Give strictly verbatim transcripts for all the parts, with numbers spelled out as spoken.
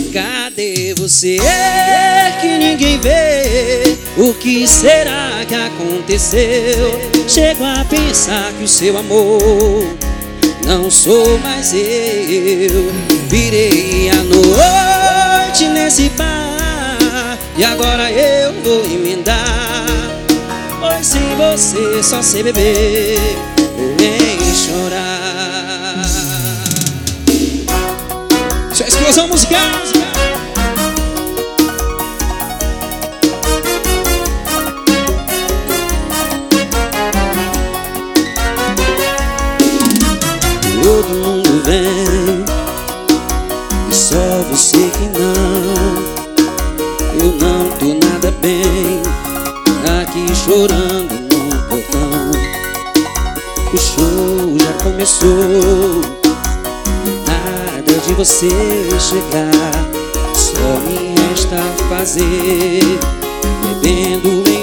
Cadê você que ninguém vê? O que será que aconteceu? Chego a pensar que o seu amor não sou mais eu. Virei a noite nesse bar e agora eu vou emendar, pois sem você só sei beber ou nem chorar. Isso é explosão musical. Todo mundo vem e só você que não. Eu não tô nada bem, aqui chorando no portão. O show já começou, nada de você chegar. Só me resta fazer, bebendo em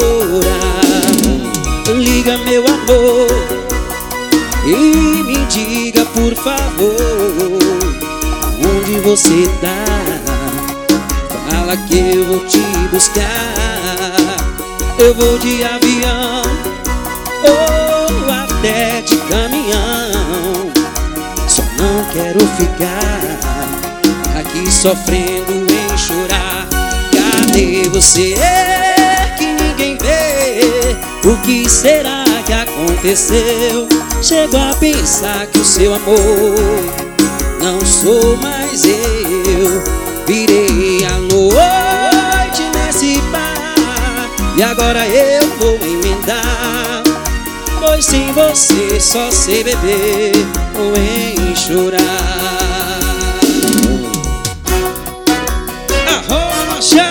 chorar. Liga, meu amor, e me diga, por favor, onde você tá? Fala que eu vou te buscar. Eu vou de avião ou até de caminhão. Só não quero ficar aqui sofrendo em chorar. Cadê você que ninguém vê? O que será que aconteceu? Chego a pensar que o seu amor não sou mais eu. Virei a noite nesse bar e agora eu vou emendar, pois sem você só sei beber ou em chorar. Arrocha!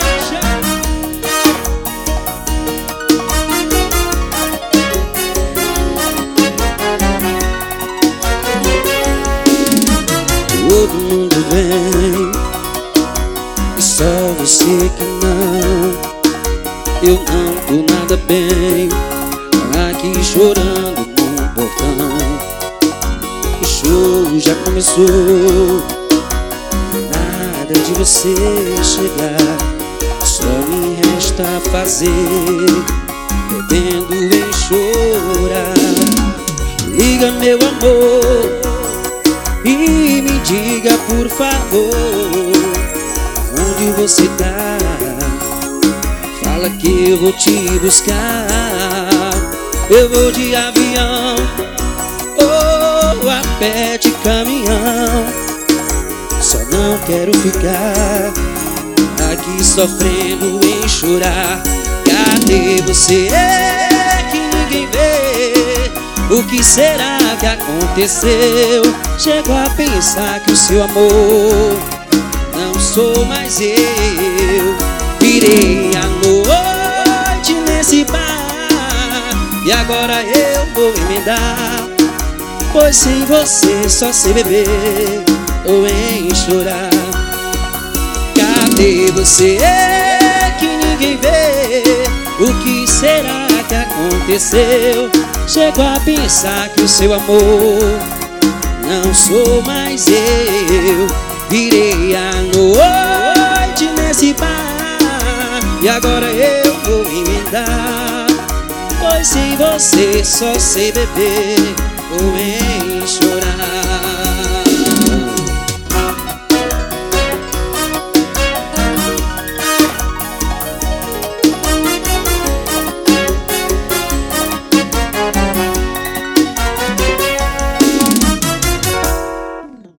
Todo mundo vem e só você que não. Eu não tô nada bem, aqui chorando no portão. O show já começou, nada de você chegar. Só me resta fazer, bebendo em chorar. Liga, meu amor, e me diga, por favor, onde você tá? Fala que eu vou te buscar. Eu vou de avião ou a pé de caminhão. Só não quero ficar aqui sofrendo em chorar. Cadê você que ninguém vê? O que será que aconteceu? Chego a pensar que o seu amor não sou mais eu. Virei a noite nesse bar e agora eu vou emendar, pois sem você só sei beber ou em chorar. Cadê você que ninguém vê? O que será que aconteceu? Chego a pensar que o seu amor não sou mais eu. Virei a noite nesse bar e agora eu vou emendar, pois sem você só sei beber ou em chorar.